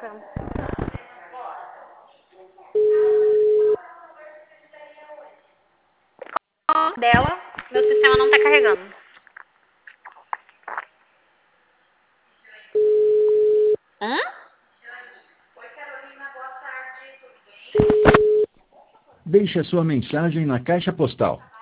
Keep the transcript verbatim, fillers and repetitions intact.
toca. Dela, meu sistema não tá carregando. Hã? Oi, Carolina, boa tarde, tudo bem? Deixe a sua mensagem na caixa postal